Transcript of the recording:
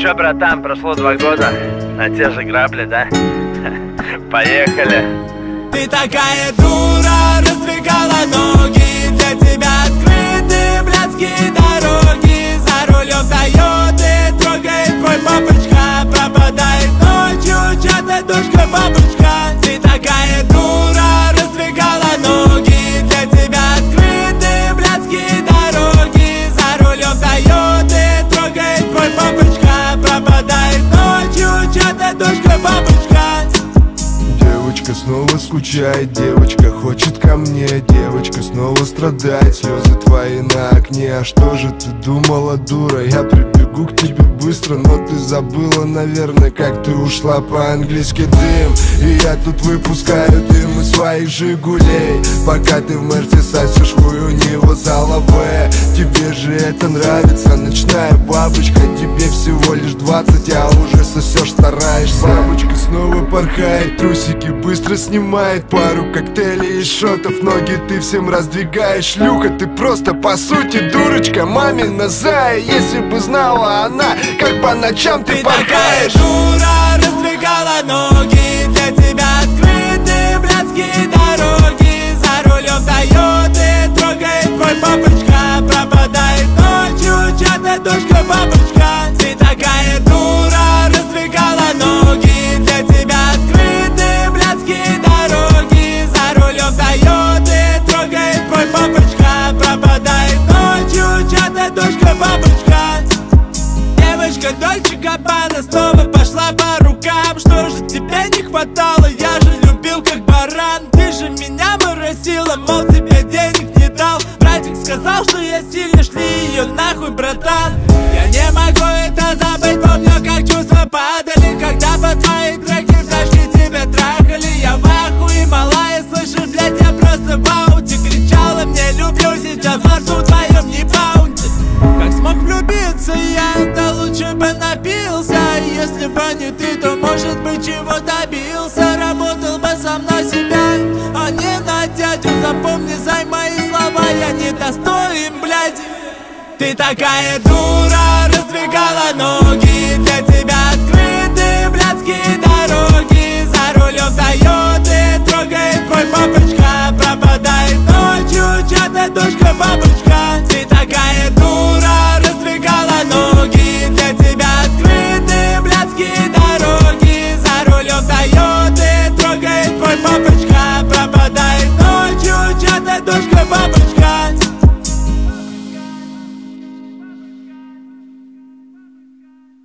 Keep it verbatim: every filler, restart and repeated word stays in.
Чё, братан, прошло два года, на те же грабли, да? Поехали. Ты такая дура, раздвигала ноги, для тебя открыты блядские дороги. За рулем Тойоты трогает твой папочка, пропадает ночью чья-то дочка бабушка. Ты такая дура, раздвигала ноги, для тебя открыты блядские дороги. За рулем Тойоты трогает твой папочка, пропадает ночью чья-то дочка бабушка. Девочка снова скучает, девочка хочет ко мне, девочка снова страдает, слезы твои на окне. А что же ты думала, дура? Я прибегу к тебе быстро, но ты забыла, наверное, как ты ушла по-английски. Дым, и я тут выпускаю дым из своих Жигулей, пока ты в Мерсе сосешь хуй у него за лаве. Тебе же это нравится, ночная бабочка, тебе всего лишь двадцать, а уже сосешь, стараешься. Бабочка снова порхает, трусики быстро снимает, пару коктейлей и шотов, ноги ты всем раздвигаешь. Шлюха, ты просто по сути дурочка, мамина зая. Если бы знала она, как по ночам ты, ты порхаешь. Такая дура, раздвигала ноги, для тебя открыты блядские дороги. За рулем Тойоты трогает твой папочка, пропадает ночью чья-то дочка бабушка. Ты такая дура, раздвигала ноги, для тебя открыты блядские дороги. За рулем Тойоты трогает твой папочка, пропадает ночью чья-то дочка бабушка. Девочка Дольче Габбана снова пошла по рукам. Что же тебе не хватало? Я же любил как баран. Ты же меня моросила, мол, тебе денег не дал. Братик сказал, что я сильно, шли ее нахуй, братан. Я не могу это забыть, помню, как чувства падали, когда по твоей треки в тачке тебя трахали. Я в ахуе, малая, слышишь, блядь, я просто в ауте. Кричала мне, люблю, сейчас во рту твоем не баунти. Как смог влюбиться я, да лучше бы напился. Если бы не ты, то может быть чего добился. Работал бы сам на себя, а не на дядю. Запомни, зай мои слова, я не достоин, блядь. Ты такая дура, раздвигала ноги,